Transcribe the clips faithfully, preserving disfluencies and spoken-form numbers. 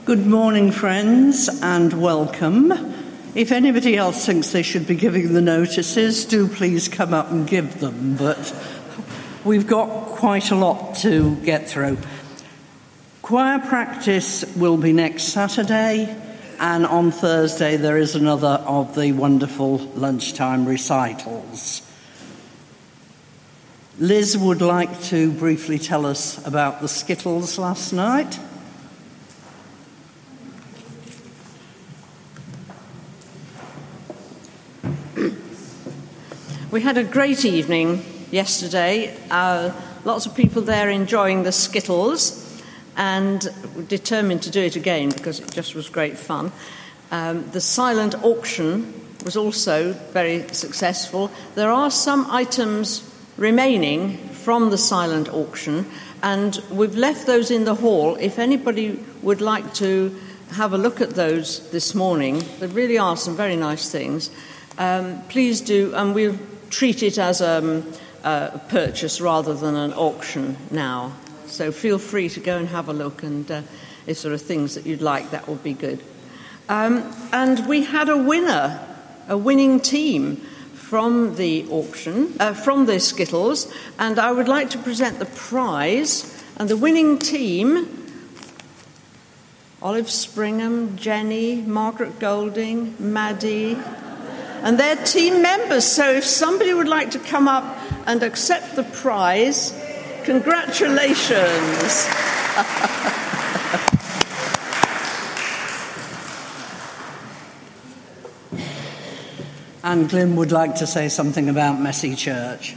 Good morning, friends, and welcome. If anybody else thinks they should be giving the notices, do please come up and give them, but we've got quite a lot to get through. Choir practice will be next Saturday, and on Thursday there is another of the wonderful lunchtime recitals. Liz would like to briefly tell us about the Skittles last night. We had a great evening yesterday. Uh, lots of people there enjoying the Skittles, and we're determined to do it again because it just was great fun. Um, the silent auction was also very successful. There are some items remaining from the silent auction, and we've left those in the hall. If anybody would like to have a look at those this morning, there really are some very nice things. Um, please do, and we'll treat it as um, a purchase rather than an auction now. So feel free to go and have a look, and uh, if there are things that you'd like, that would be good. Um, and we had a winner, a winning team from the auction, uh, from the Skittles, and I would like to present the prize. And the winning team: Olive Springham, Jenny, Margaret Golding, Maddie, and they're team members. So if somebody would like to come up and accept the prize, congratulations. And Glyn would like to say something about Messy Church.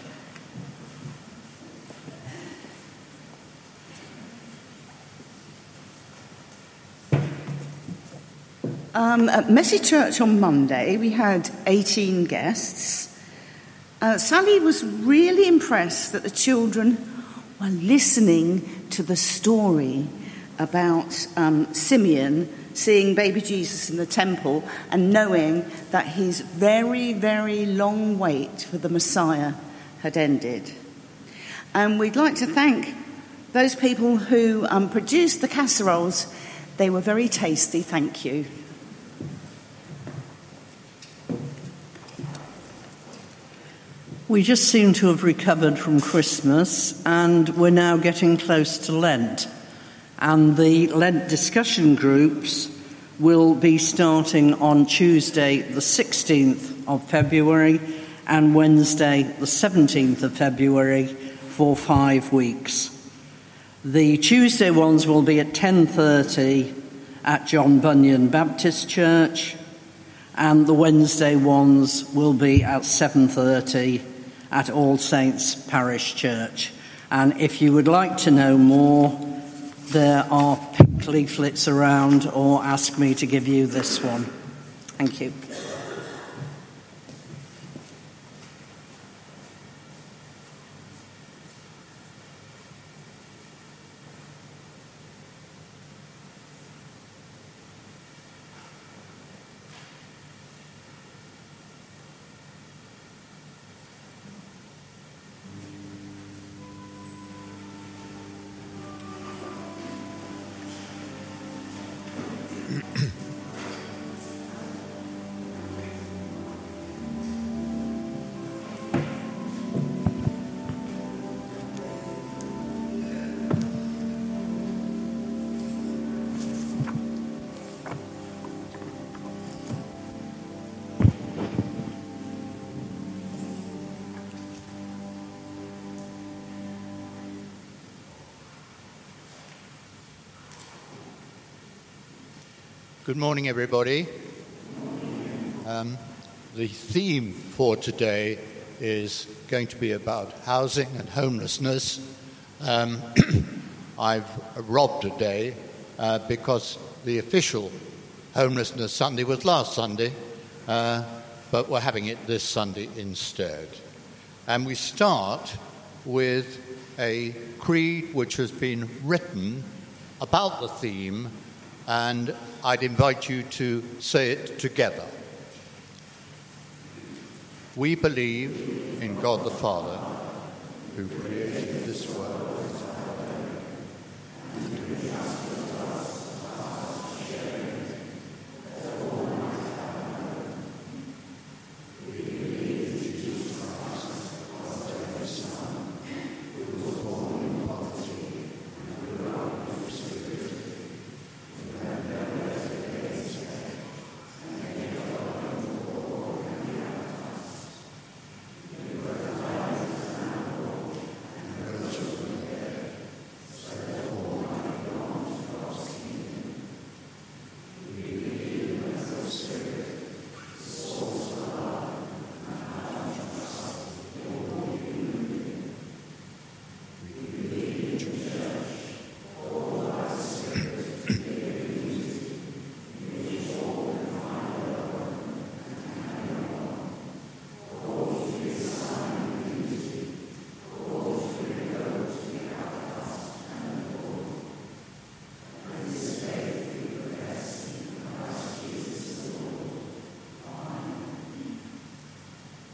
Um, at Messy Church on Monday, we had eighteen guests. Uh, Sally was really impressed that the children were listening to the story about um, Simeon seeing baby Jesus in the temple and knowing that his very, very long wait for the Messiah had ended. And we'd like to thank those people who um, produced the casseroles. They were very tasty, thank you. We just seem to have recovered from Christmas, and we're now getting close to Lent. And the Lent discussion groups will be starting on Tuesday the sixteenth of February and Wednesday the seventeenth of February for five weeks. The Tuesday ones will be at ten thirty at John Bunyan Baptist Church, and the Wednesday ones will be at seven thirty at All Saints Parish Church. And if you would like to know more, there are pink leaflets around, or ask me to give you this one. Thank you. Good morning, everybody. Um, the theme for today is going to be about housing and homelessness. Um, I've robbed a day uh, because the official Homelessness Sunday was last Sunday, uh, but we're having it this Sunday instead. And we start with a creed which has been written about the theme, and I'd invite you to say it together. We believe in God the Father, who created this world, and who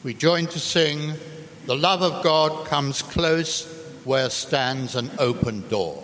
we join to sing, "The love of God comes close where stands an open door."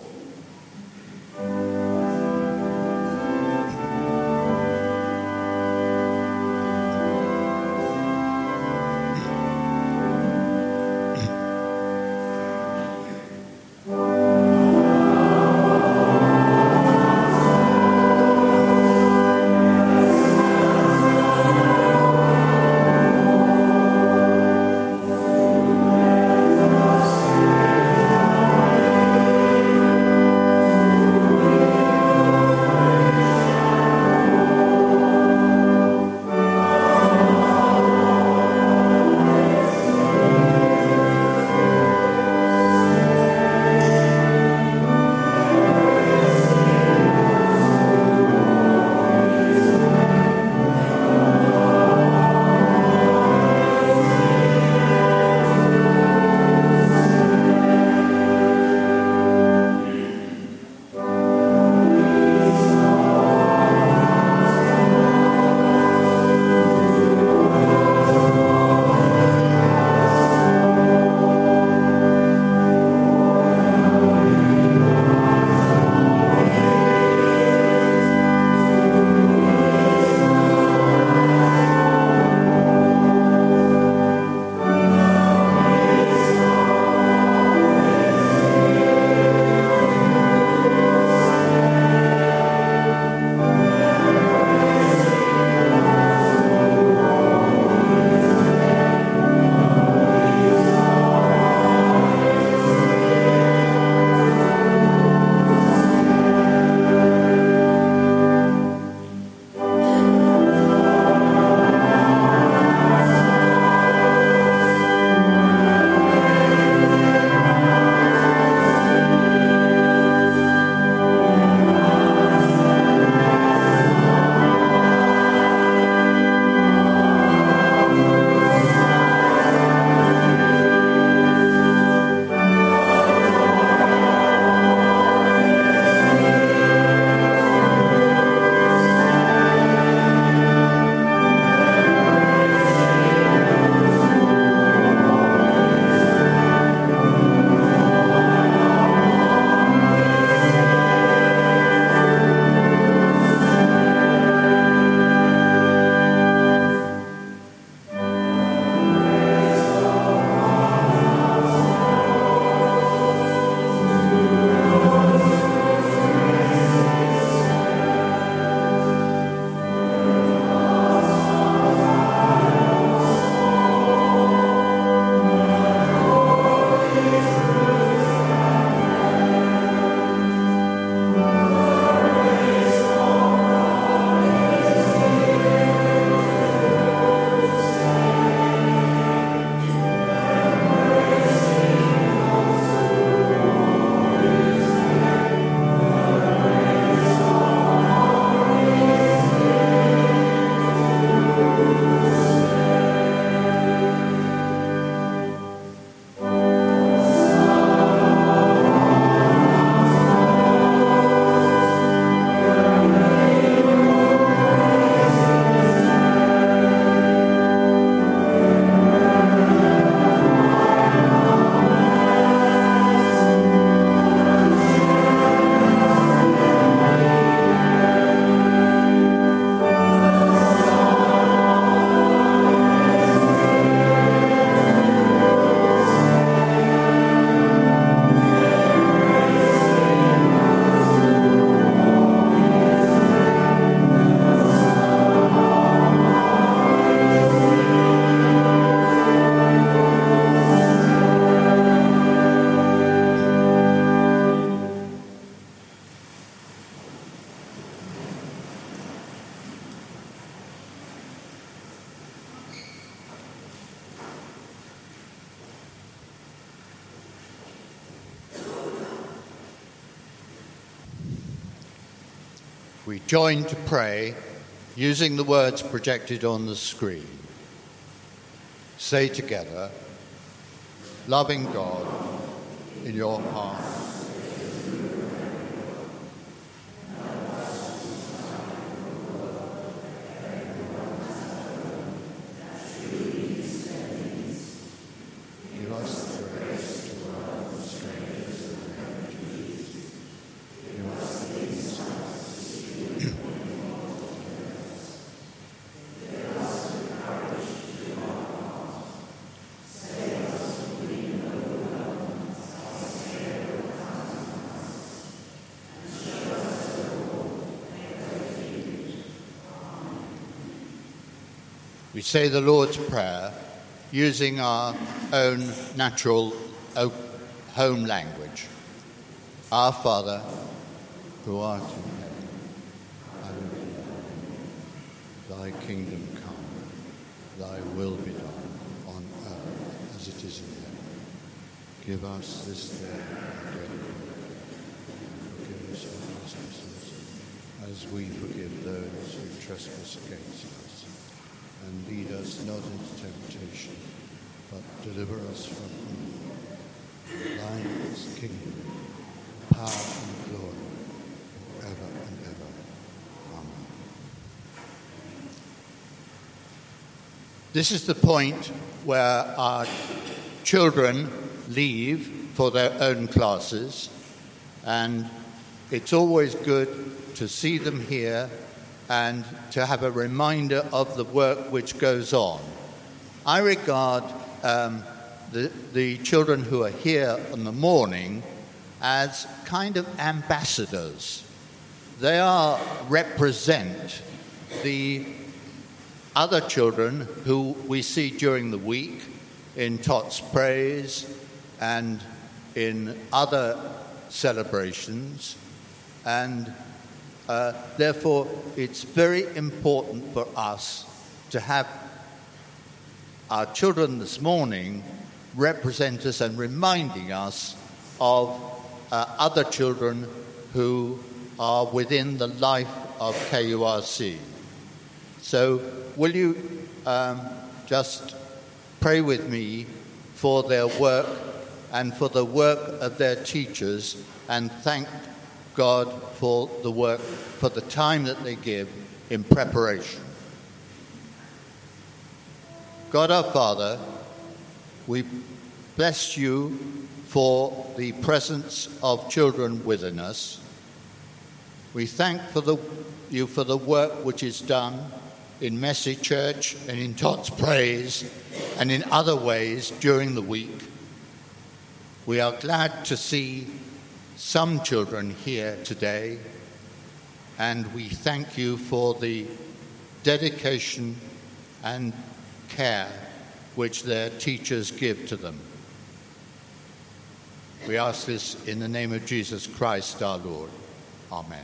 we join to pray using the words projected on the screen. Say together, loving God in your heart. Thank you. We say the Lord's Prayer using our own natural home language. Our Father, who art in heaven, hallowed be thy name. Thy kingdom come, thy will be done on earth as it is in heaven. Give us this day our daily bread. Forgive us our trespasses, as we forgive those who trespass against us. And lead us not into temptation, but deliver us from evil. Thine is the kingdom, power and glory, forever and ever. Amen. This is the point where our children leave for their own classes, and it's always good to see them here and to have a reminder of the work which goes on. I regard um, the, the children who are here in the morning as kind of ambassadors. They are represent the other children who we see during the week in Tots Praise and in other celebrations, and uh, therefore it's very important for us to have our children this morning represent us and reminding us of uh, other children who are within the life of K U R C. So will you um, just pray with me for their work and for the work of their teachers, and thank God for the work, for the time that they give in preparation. God our Father, we bless you for the presence of children within us. We thank for the, you for the work which is done in Messy Church and in Tots Praise and in other ways during the week. We are glad to see some children here today, and we thank you for the dedication and care which their teachers give to them. We ask this in the name of Jesus Christ our Lord. Amen.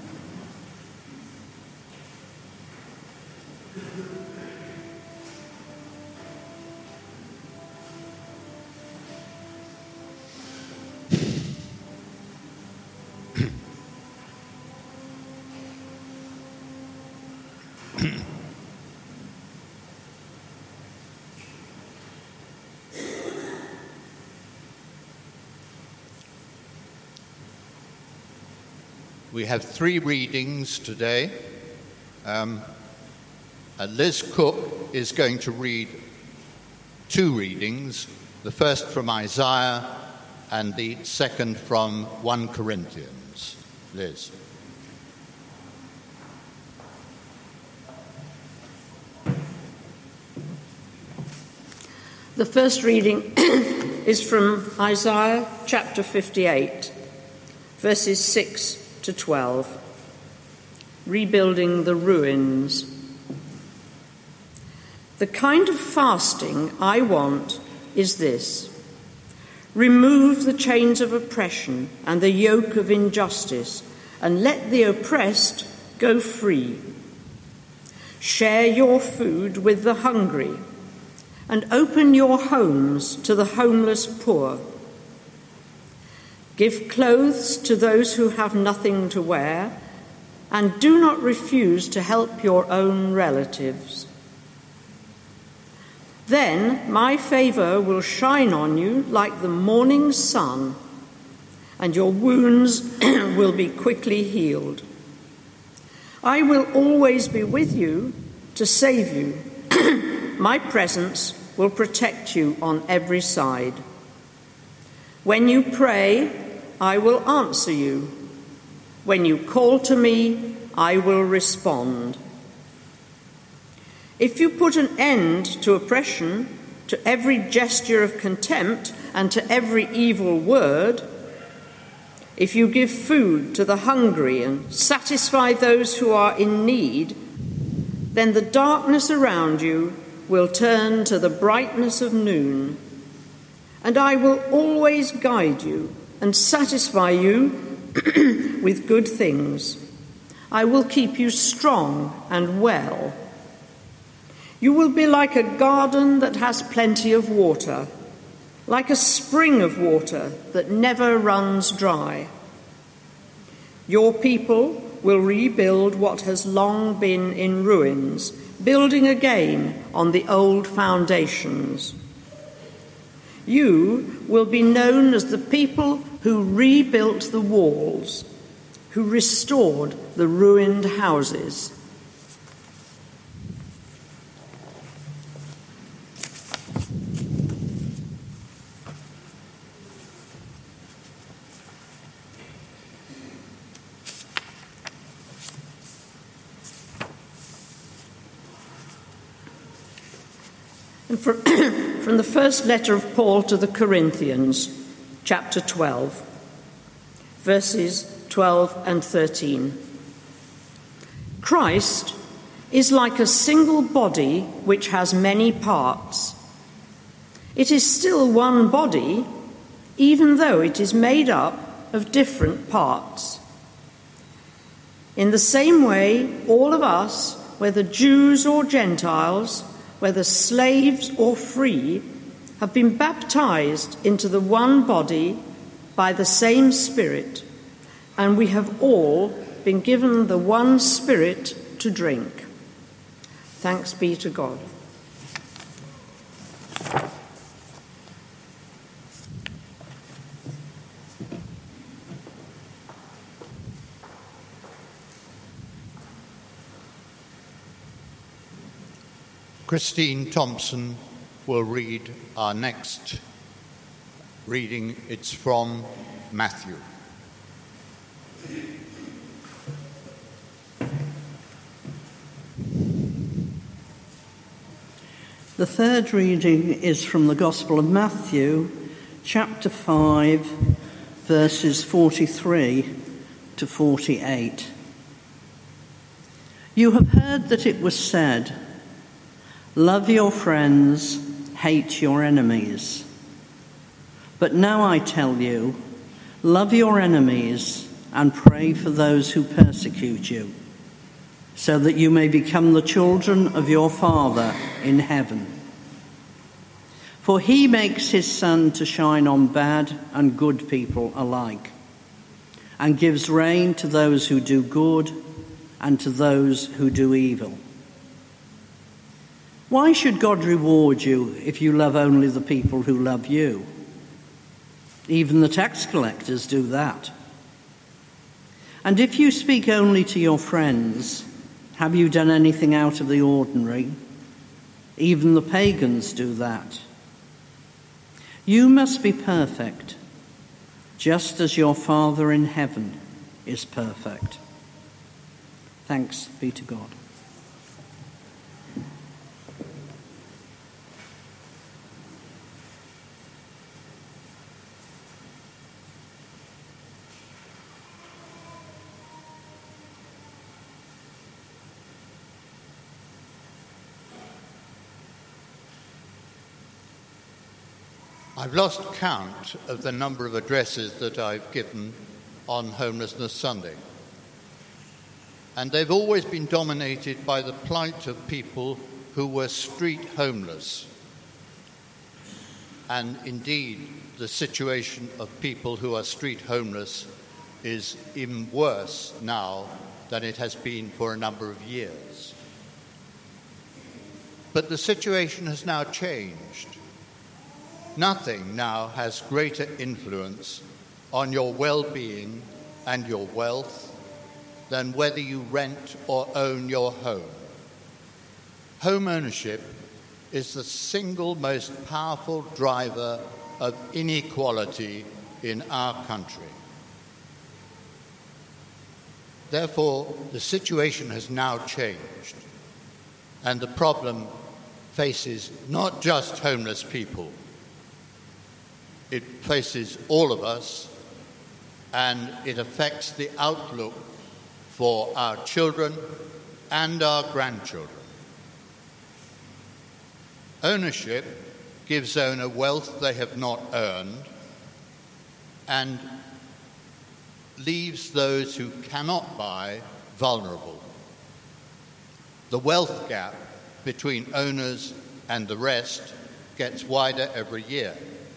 We have three readings today. Um, uh, Liz Cook is going to read two readings, the first from Isaiah and the second from First Corinthians. Liz. The first reading is from Isaiah chapter fifty-eight, verses six to twelve, rebuilding the ruins. The kind of fasting I want is this: remove the chains of oppression and the yoke of injustice, and let the oppressed go free. Share your food with the hungry, and open your homes to the homeless poor. Give clothes to those who have nothing to wear, and do not refuse to help your own relatives. Then my favor will shine on you like the morning sun, and your wounds will be quickly healed. I will always be with you to save you. My presence will protect you on every side. When you pray, I will answer you. When you call to me, I will respond. If you put an end to oppression, to every gesture of contempt, and to every evil word, if you give food to the hungry and satisfy those who are in need, Then the darkness around you will turn to the brightness of noon, and I will always guide you and satisfy you with good things. I will keep you strong and well. You will be like a garden that has plenty of water, like a spring of water that never runs dry. Your people will rebuild what has long been in ruins, building again on the old foundations. You will be known as the people who rebuilt the walls, who restored the ruined houses. And from, from the first letter of Paul to the Corinthians, chapter twelve, verses twelve and thirteen. Christ is like a single body which has many parts. It is still one body, even though it is made up of different parts. In the same way, all of us, whether Jews or Gentiles, whether slaves or free, have been baptized into the one body by the same Spirit, and we have all been given the one Spirit to drink. Thanks be to God. Christine Thompson will read our next reading. It's from Matthew. The third reading is from the Gospel of Matthew, chapter five, verses forty-three to forty-eight. You have heard that it was said, "Love your friends, hate your enemies." But now I tell you, love your enemies and pray for those who persecute you, so that you may become the children of your Father in heaven. For he makes his sun to shine on bad and good people alike, and gives rain to those who do good and to those who do evil. Why should God reward you if you love only the people who love you? Even the tax collectors do that. And if you speak only to your friends, have you done anything out of the ordinary? Even the pagans do that. You must be perfect, just as your Father in heaven is perfect. Thanks be to God. I've lost count of the number of addresses that I've given on Homelessness Sunday. And they've always been dominated by the plight of people who were street homeless. And indeed, the situation of people who are street homeless is even worse now than it has been for a number of years. But the situation has now changed. Nothing now has greater influence on your well-being and your wealth than whether you rent or own your home. Home ownership is the single most powerful driver of inequality in our country. Therefore, the situation has now changed, and the problem faces not just homeless people. It faces all of us, and it affects the outlook for our children and our grandchildren. Ownership gives owner wealth they have not earned and leaves those who cannot buy vulnerable. The wealth gap between owners and the rest gets wider every year.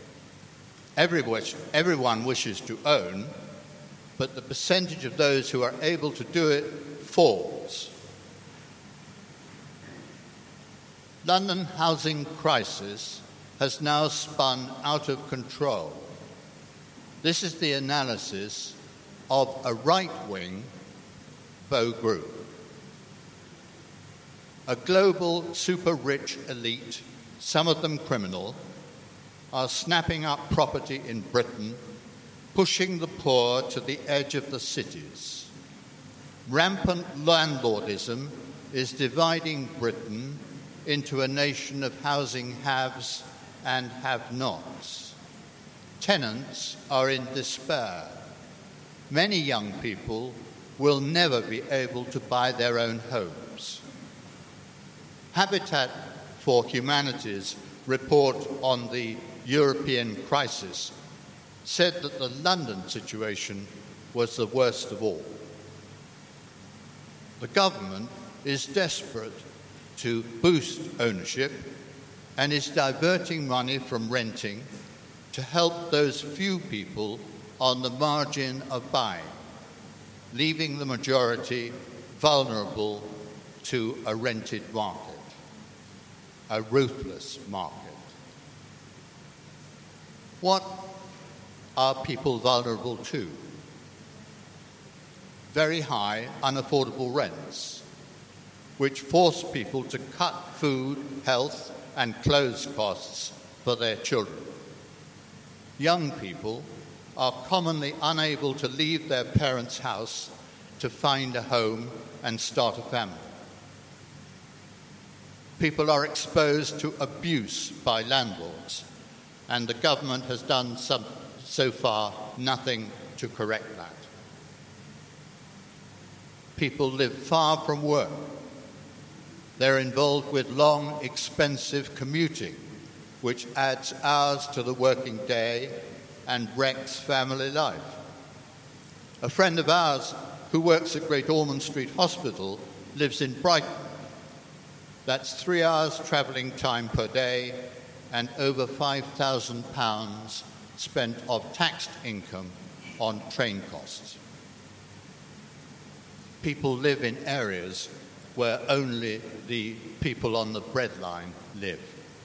Everyone wishes to own, but the percentage of those who are able to do it falls. London housing crisis has now spun out of control. This is the analysis of a right-wing Bow group. A global super-rich elite, some of them criminal, are snapping up property in Britain, pushing the poor to the edge of the cities. Rampant landlordism is dividing Britain into a nation of housing haves and have-nots. Tenants are in despair. Many young people will never be able to buy their own homes. Habitat for Humanity's report on the European crisis said that the London situation was the worst of all. The government is desperate to boost ownership and is diverting money from renting to help those few people on the margin of buying, leaving the majority vulnerable to a rented market, a ruthless market. What are people vulnerable to? Very high, unaffordable rents, which force people to cut food, health, and clothes costs for their children. Young people are commonly unable to leave their parents' house to find a home and start a family. People are exposed to abuse by landlords, and the government has done some, so far nothing to correct that. People live far from work. They're involved with long, expensive commuting, which adds hours to the working day and wrecks family life. A friend of ours who works at Great Ormond Street Hospital lives in Brighton. That's three hours travelling time per day and over five thousand pounds spent of taxed income on train costs. People live in areas where only the people on the breadline live.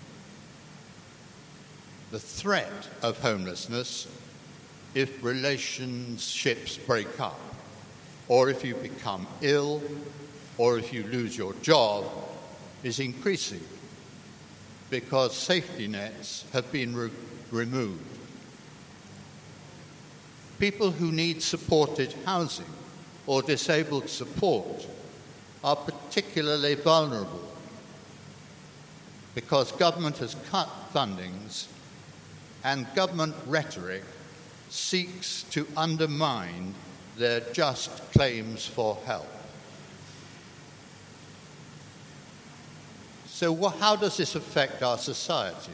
The threat of homelessness, if relationships break up, or if you become ill, or if you lose your job, is increasing because safety nets have been re- removed. People who need supported housing or disabled support are particularly vulnerable because government has cut fundings and government rhetoric seeks to undermine their just claims for help. So wh- how does this affect our society?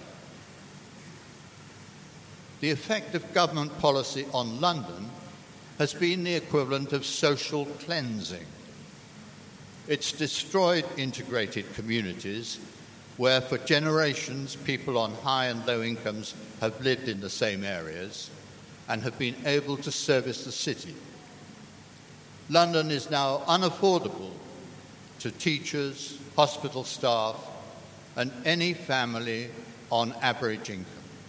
The effect of government policy on London has been the equivalent of social cleansing. It's destroyed integrated communities where for generations people on high and low incomes have lived in the same areas and have been able to service the city. London is now unaffordable to teachers, hospital staff, and any family on average income.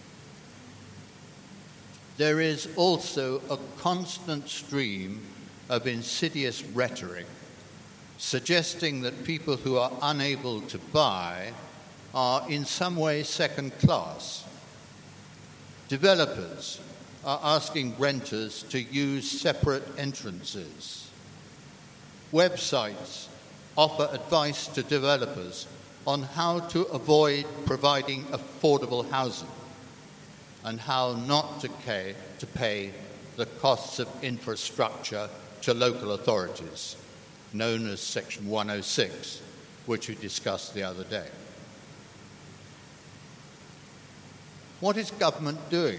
There is also a constant stream of insidious rhetoric suggesting that people who are unable to buy are in some way second class. Developers are asking renters to use separate entrances. Websites offer advice to developers on how to avoid providing affordable housing and how not to pay, to pay the costs of infrastructure to local authorities, known as Section one oh six, which we discussed the other day. what is government doing?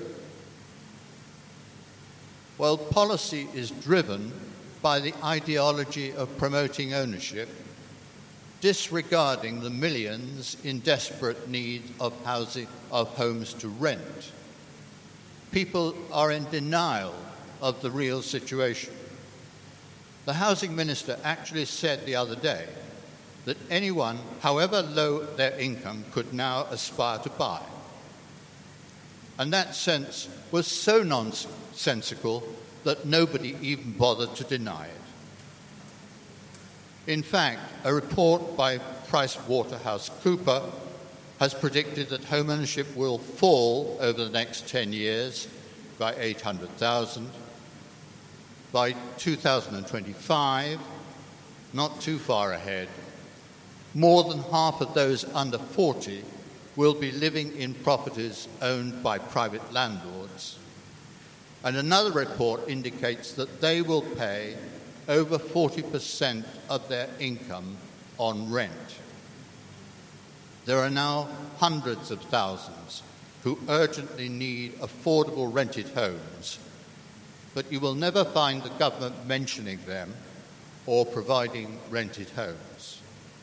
Well, policy is driven by the ideology of promoting ownership, disregarding the millions in desperate need of housing, of homes to rent. People are in denial of the real situation. The housing minister actually said the other day that anyone, however low their income, could now aspire to buy. And that sense was so nonsensical that nobody even bothered to deny it. In fact, a report by PricewaterhouseCoopers has predicted that home ownership will fall over the next ten years by eight hundred thousand. By two thousand twenty-five, not too far ahead, more than half of those under forty will be living in properties owned by private landlords. And another report indicates that they will pay over forty percent of their income on rent. There are now hundreds of thousands who urgently need affordable rented homes, but you will never find the government mentioning them or providing rented homes.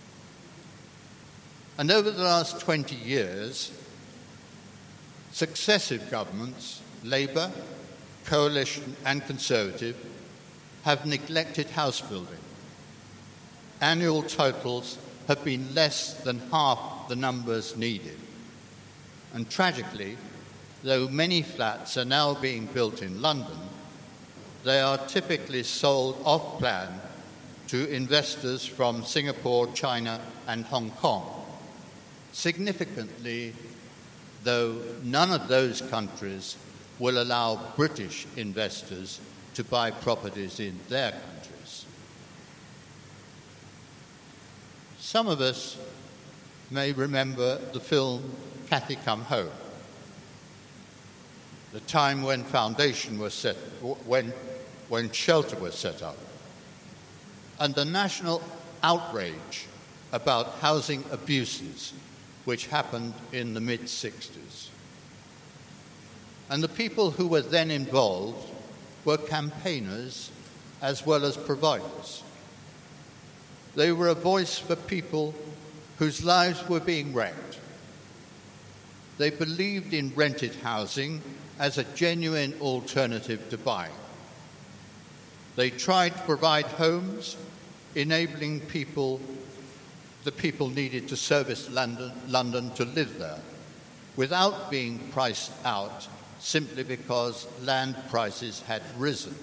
And over the last twenty years, successive governments, Labour, Coalition and Conservative, have neglected house building. Annual totals have been less than half the numbers needed. And tragically, though many flats are now being built in London, they are typically sold off-plan to investors from Singapore, China and Hong Kong. Significantly, though, none of those countries will allow British investors to buy properties in their countries. Some of us may remember the film Cathy Come Home, the time when foundation was set, when, when shelter was set up, and the national outrage about housing abuses which happened in the mid-sixties. And the people who were then involved were campaigners as well as providers. They were a voice for people whose lives were being wrecked. They believed in rented housing as a genuine alternative to buying. They tried to provide homes, enabling people, the people needed to service London, London to live there, without being priced out simply because land prices had risen.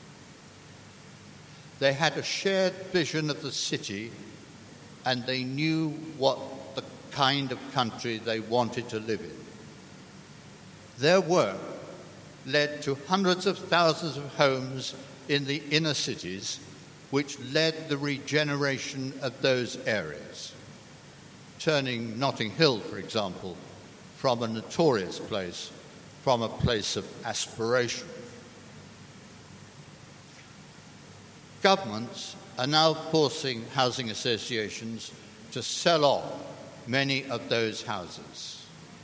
They had a shared vision of the city, and they knew what the kind of country they wanted to live in. Their work led to hundreds of thousands of homes in the inner cities, which led the regeneration of those areas, turning Notting Hill, for example, from a notorious place, from a place of aspiration. Governments are now forcing housing associations to sell off many of those houses.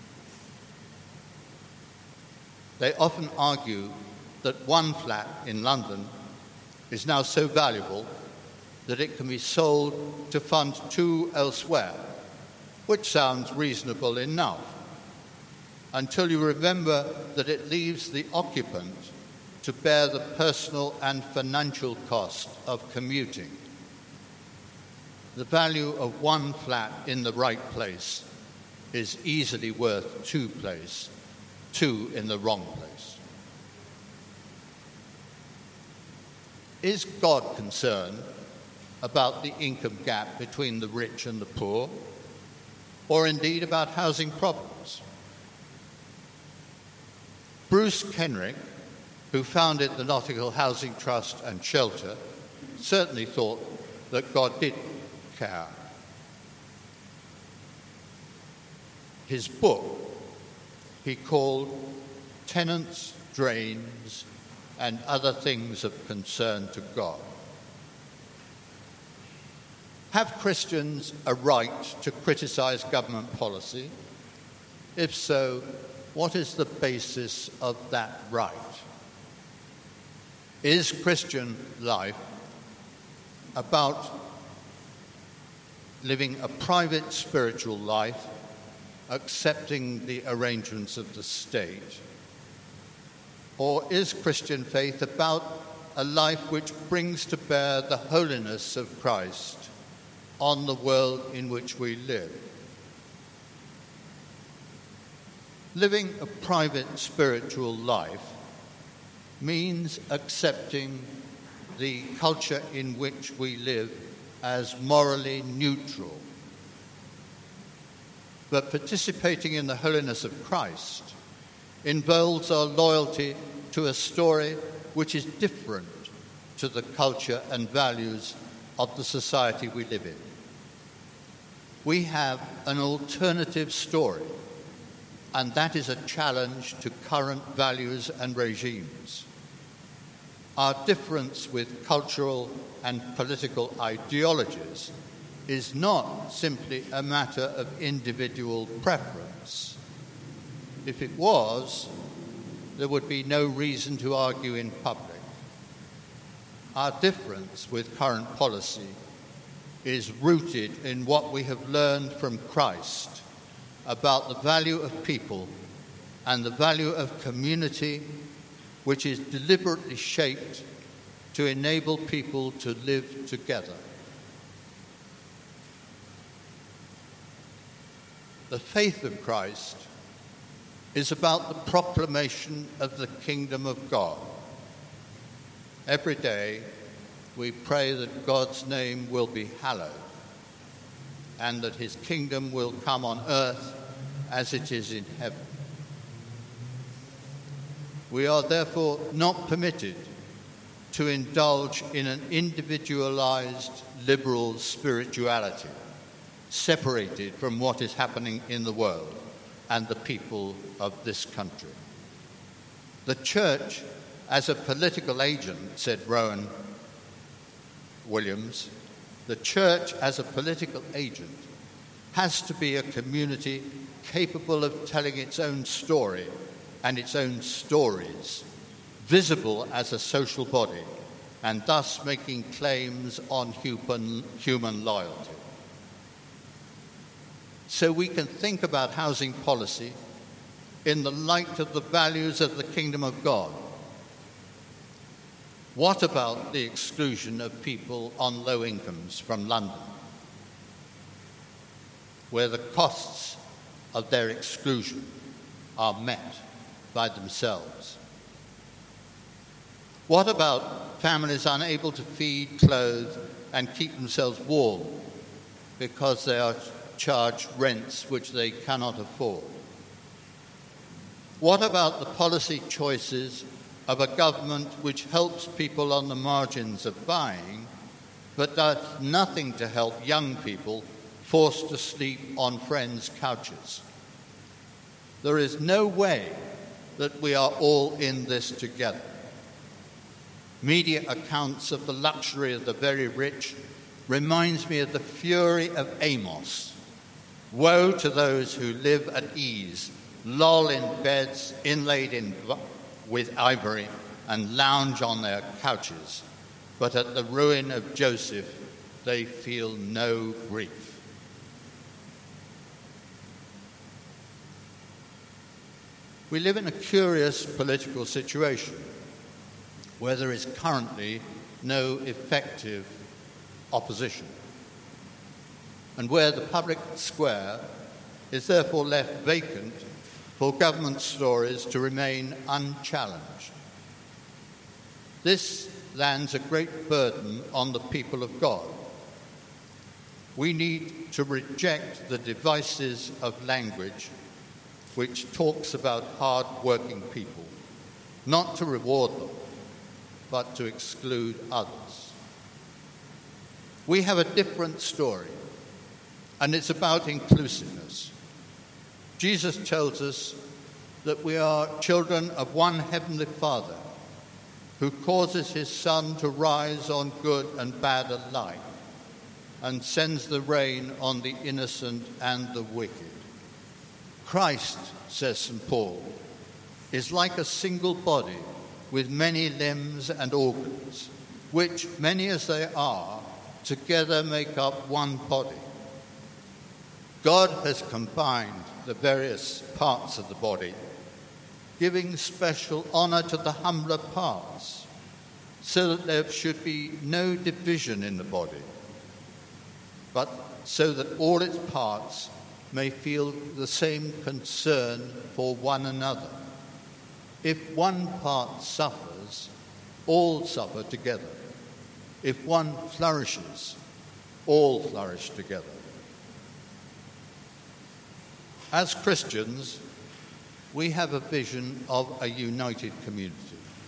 They often argue that one flat in London is now so valuable that it can be sold to fund two elsewhere, which sounds reasonable enough, until you remember that it leaves the occupant to bear the personal and financial cost of commuting. The value of one flat in the right place is easily worth two place, two in the wrong place. Is God concerned about the income gap between the rich and the poor, or indeed about housing problems? Bruce Kenrick, who founded the Notting Hill Housing Trust and Shelter, certainly thought that God did care. His book he called Tenants, Drains, and Other Things of Concern to God. Have Christians a right to criticize government policy? If so, what is the basis of that right? Is Christian life about living a private spiritual life, accepting the arrangements of the state? Or is Christian faith about a life which brings to bear the holiness of Christ on the world in which we live? Living a private spiritual life means accepting the culture in which we live as morally neutral. But participating in the holiness of Christ involves our loyalty to a story which is different to the culture and values of the society we live in. We have an alternative story, and that is a challenge to current values and regimes. Our difference with cultural and political ideologies is not simply a matter of individual preference. If it was, there would be no reason to argue in public. Our difference with current policy is rooted in what we have learned from Christ about the value of people and the value of community, which is deliberately shaped to enable people to live together. The faith of Christ is about the proclamation of the kingdom of God. Every day we pray that God's name will be hallowed and that his kingdom will come on earth as it is in heaven. We are therefore not permitted to indulge in an individualized liberal spirituality, separated from what is happening in the world and the people of this country. The church, as a political agent, said Rowan Williams, the church as a political agent has to be a community capable of telling its own story and its own stories, visible as a social body, and thus making claims on human, human loyalty. So we can think about housing policy in the light of the values of the kingdom of God. What about the exclusion of people on low incomes from London, where the costs of their exclusion are met by themselves? What about families unable to feed, clothe, and keep themselves warm because they are charged rents which they cannot afford? What about the policy choices of a government which helps people on the margins of buying, but does nothing to help young people forced to sleep on friends' couches? There is no way that we are all in this together. Media accounts of the luxury of the very rich reminds me of the fury of Amos. Woe to those who live at ease, loll in beds inlaid in with ivory, and lounge on their couches, but at the ruin of Joseph they feel no grief. We live in a curious political situation where there is currently no effective opposition, and where the public square is therefore left vacant for government stories to remain unchallenged. This lands a great burden on the people of God. We need to reject the devices of language which talks about hard-working people, not to reward them, but to exclude others. We have a different story, and it's about inclusiveness. Jesus tells us that we are children of one heavenly Father who causes his sun to rise on good and bad alike and sends the rain on the innocent and the wicked. Christ, says Saint Paul, is like a single body with many limbs and organs, which, many as they are, together make up one body. God has combined the various parts of the body, giving special honor to the humbler parts, so that there should be no division in the body, but so that all its parts may feel the same concern for one another. If one part suffers, all suffer together. If one flourishes, all flourish together. As Christians, we have a vision of a united community.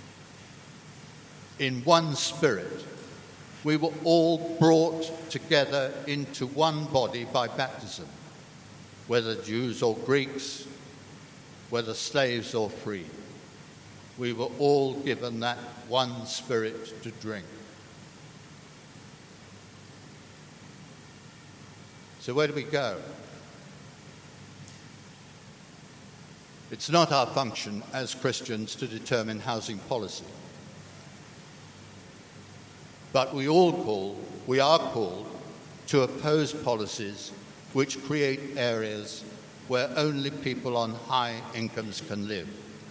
In one spirit, we were all brought together into one body by baptism, whether Jews or Greeks, whether slaves or free. We were all given that one spirit to drink. So where do we go? It's not our function as Christians to determine housing policy. But we all call, we are called to oppose policies which create areas where only people on high incomes can live,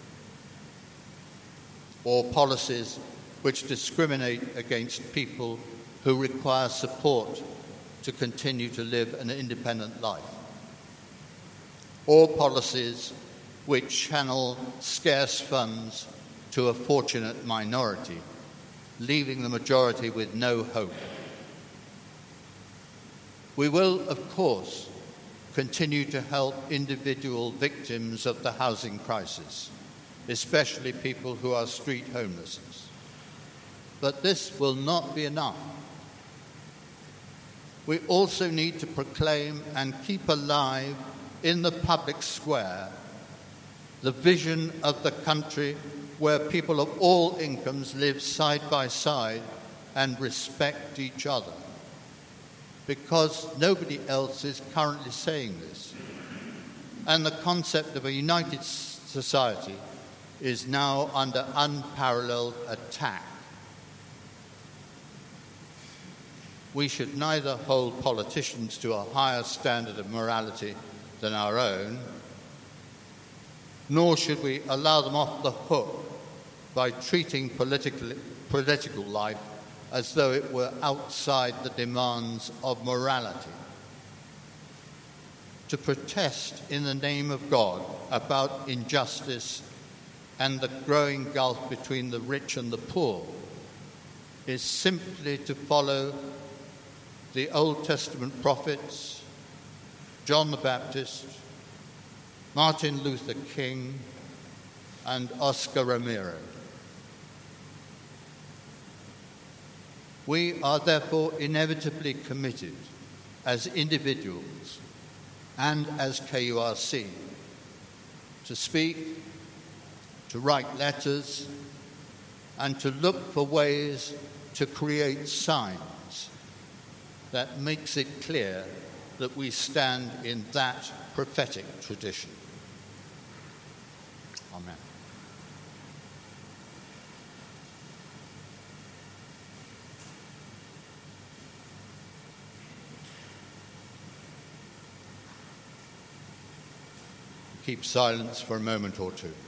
or policies which discriminate against people who require support to continue to live an independent life, or policies which channel scarce funds to a fortunate minority, leaving the majority with no hope. We will, of course, continue to help individual victims of the housing crisis, especially people who are street homeless. But this will not be enough. We also need to proclaim and keep alive in the public square the vision of the country where people of all incomes live side by side and respect each other, because nobody else is currently saying this. And the concept of a united society is now under unparalleled attack. We should neither hold politicians to a higher standard of morality than our own, nor should we allow them off the hook by treating political, political life as though it were outside the demands of morality. To protest in the name of God about injustice and the growing gulf between the rich and the poor is simply to follow the Old Testament prophets, John the Baptist, Martin Luther King, and Oscar Romero. We are therefore inevitably committed as individuals and as K U R C to speak, to write letters, and to look for ways to create signs that makes it clear that we stand in that prophetic tradition. Amen. Keep silence for a moment or two.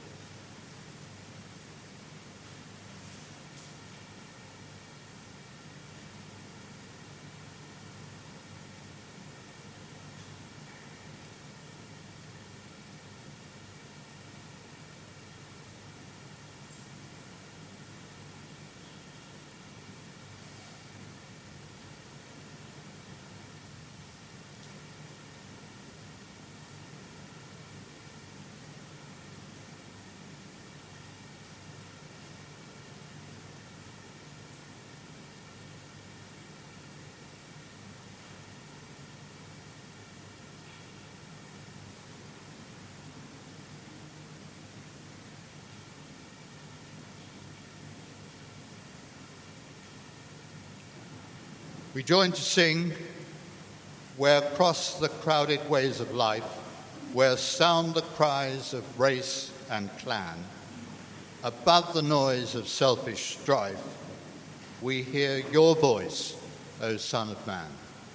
We join to sing, where across the crowded ways of life where sound the cries of race and clan, above the noise of selfish strife, we hear your voice, O Son of Man.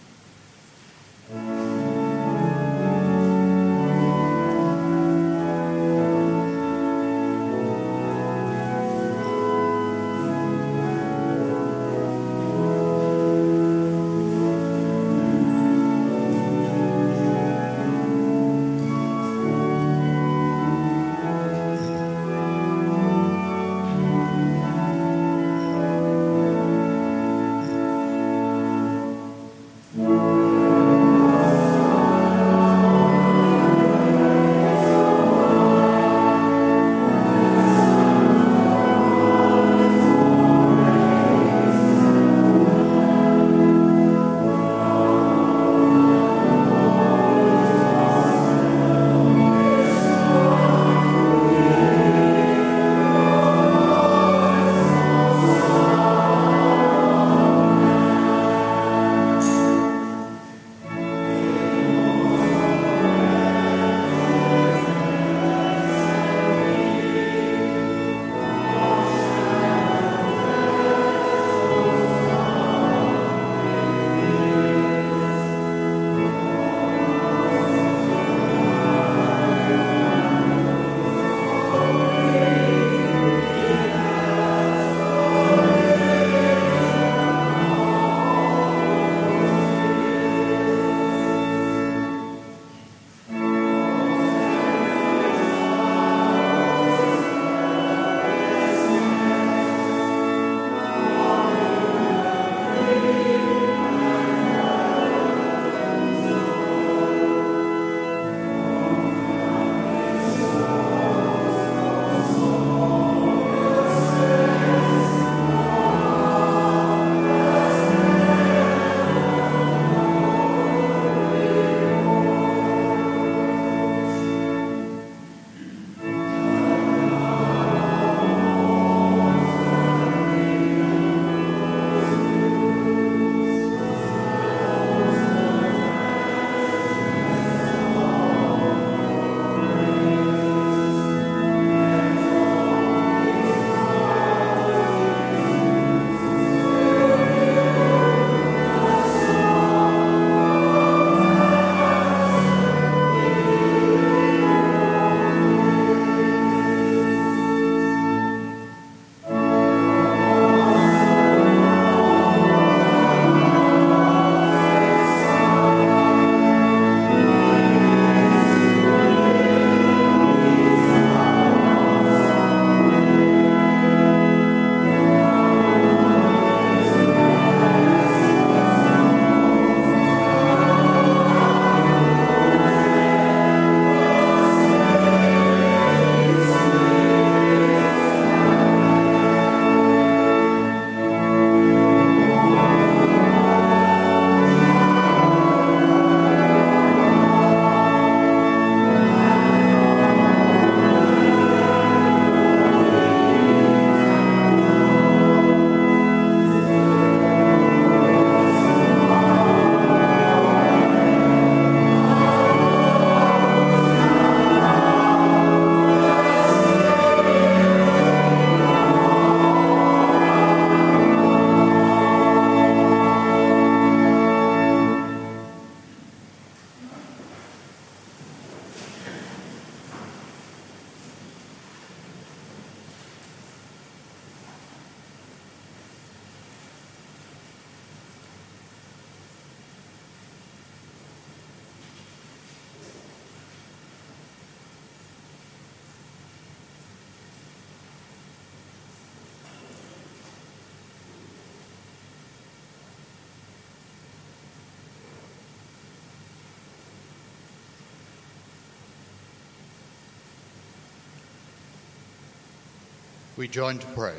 We join to pray.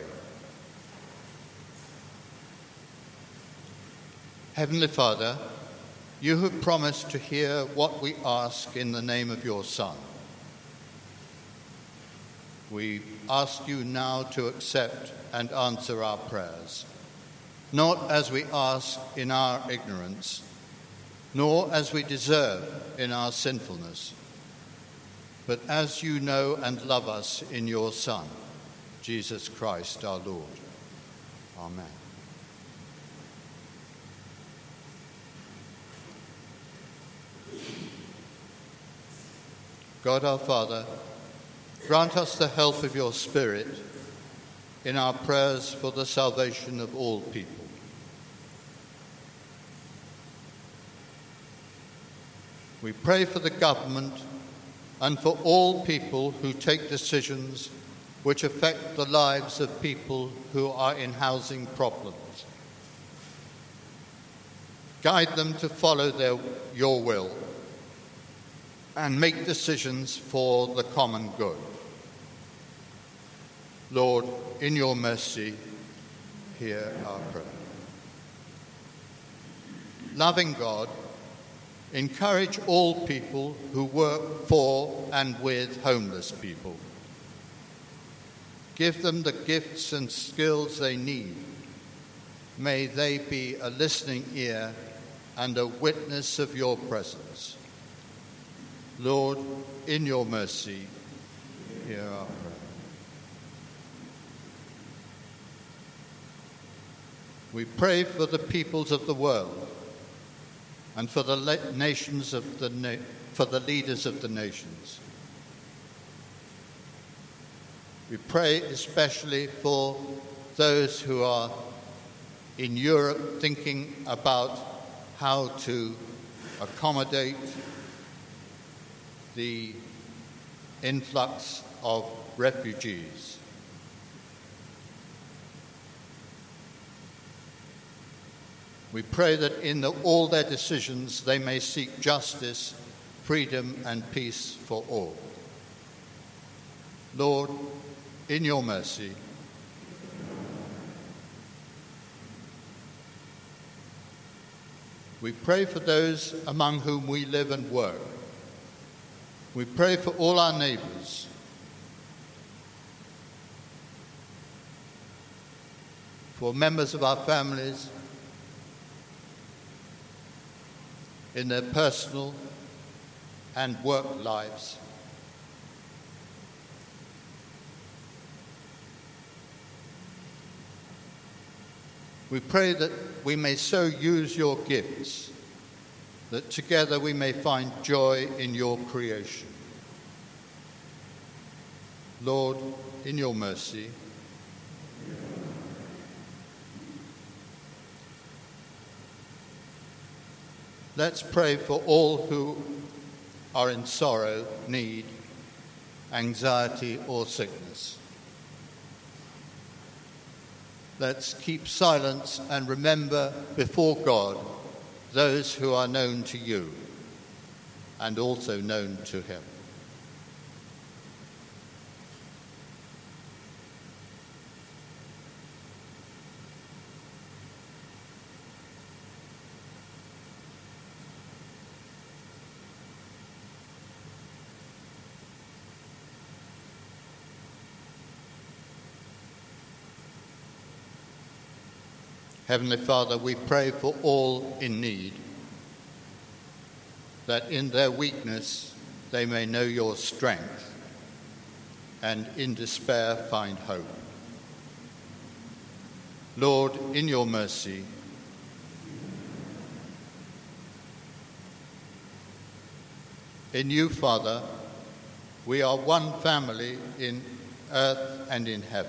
Heavenly Father, you have promised to hear what we ask in the name of your Son. We ask you now to accept and answer our prayers, not as we ask in our ignorance, nor as we deserve in our sinfulness, but as you know and love us in your Son, Jesus Christ our Lord. Amen. God our Father, grant us the help of your Spirit in our prayers for the salvation of all people. We pray for the government and for all people who take decisions which affect the lives of people who are in housing problems. Guide them to follow their, your will and make decisions for the common good. Lord, in your mercy, hear our prayer. Loving God, encourage all people who work for and with homeless people. Give them the gifts and skills they need. May they be a listening ear and a witness of your presence. Lord, in your mercy, hear our prayer. We pray for the peoples of the world and for the le- nations of the na- for the leaders of the nations. We pray especially for those who are in Europe thinking about how to accommodate the influx of refugees. We pray that in the, all their decisions they may seek justice, freedom and peace for all. Lord, in your mercy, we pray for those among whom we live and work. We pray for all our neighbours. For members of our families, in their personal and work lives. We pray that we may so use your gifts that together we may find joy in your creation. Lord, in your mercy, let's pray for all who are in sorrow, need, anxiety, or sickness. Let's keep silence and remember before God those who are known to you and also known to him. Heavenly Father, we pray for all in need, that in their weakness they may know your strength and in despair find hope. Lord, in your mercy, in you, Father, we are one family in earth and in heaven.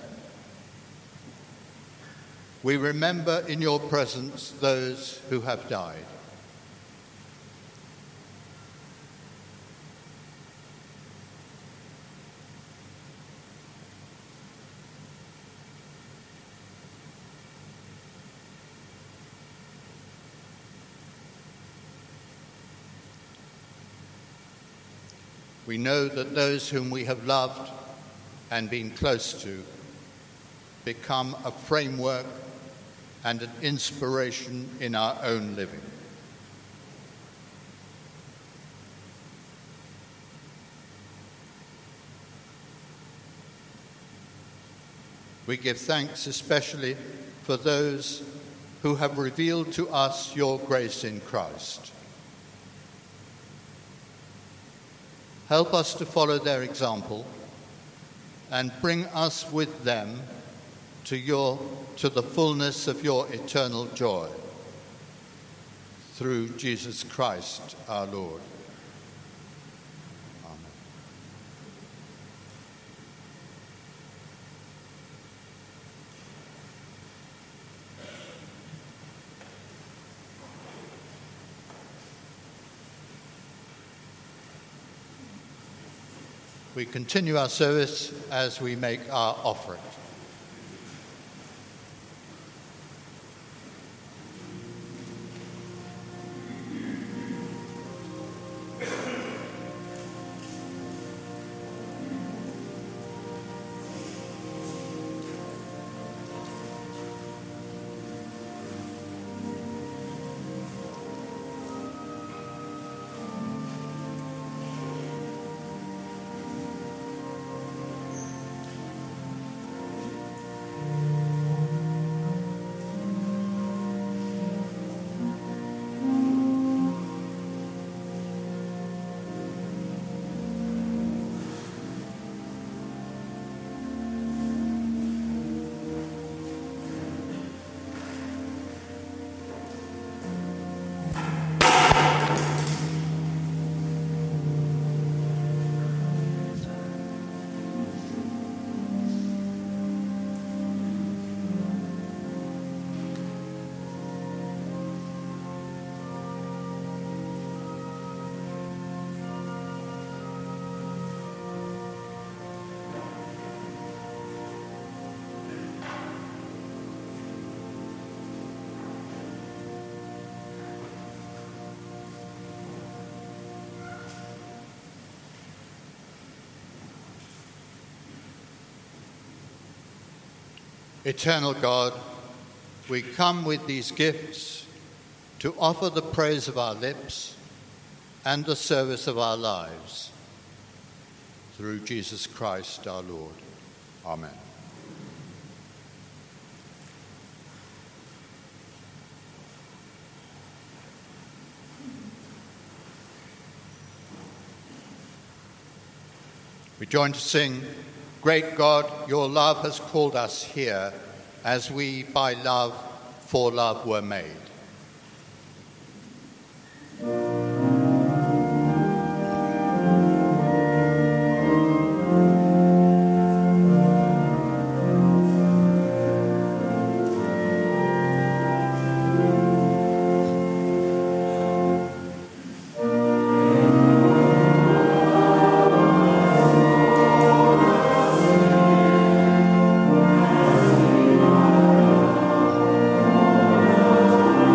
We remember in your presence those who have died. We know that those whom we have loved and been close to become a framework and an inspiration in our own living. We give thanks especially for those who have revealed to us your grace in Christ. Help us to follow their example and bring us with them to your to the fullness of your eternal joy. Through Jesus Christ our Lord. Amen. We continue our service as we make our offering. Eternal God, we come with these gifts to offer the praise of our lips and the service of our lives. Through Jesus Christ our Lord. Amen. We join to sing, Great God, your love has called us here, as we by love, for love were made. Amen.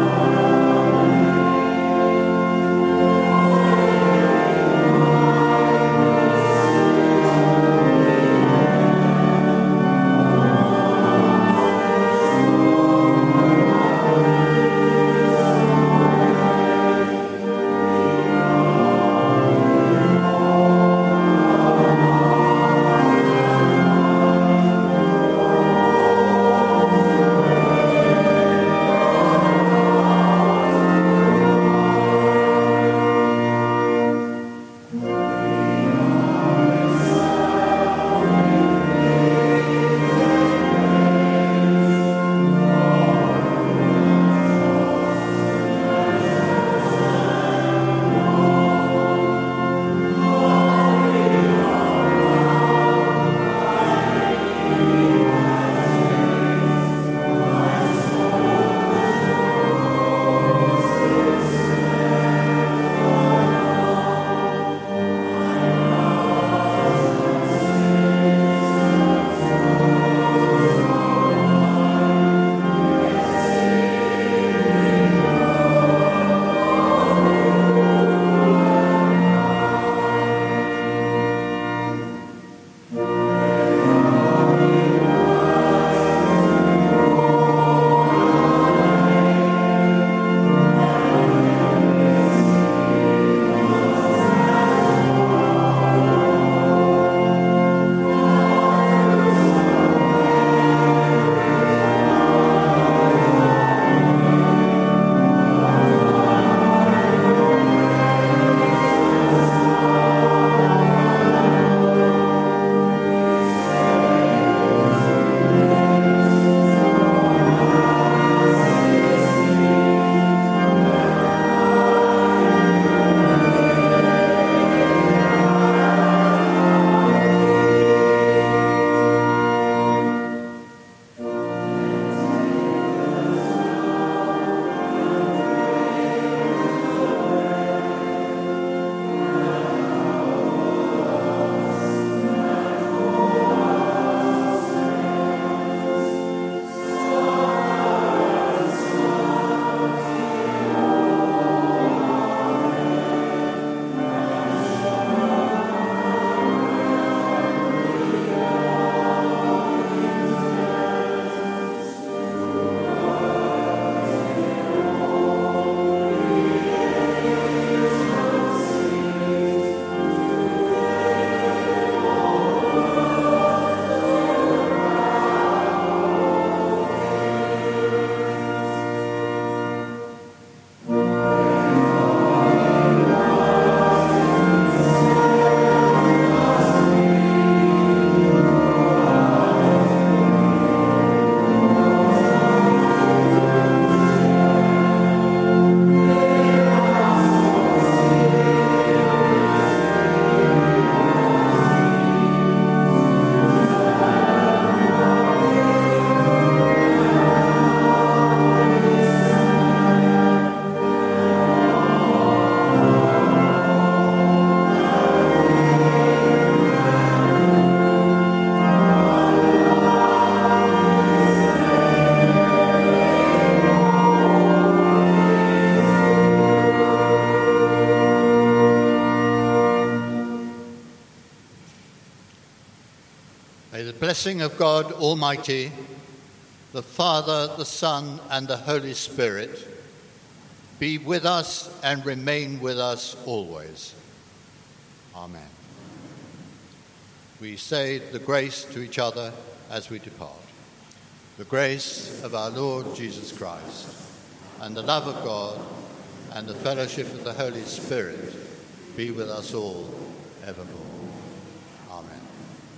blessing of God Almighty, the Father, the Son, and the Holy Spirit be with us and remain with us always. Amen. We say the grace to each other as we depart. The grace of our Lord Jesus Christ, and the love of God, and the fellowship of the Holy Spirit be with us all evermore. Amen.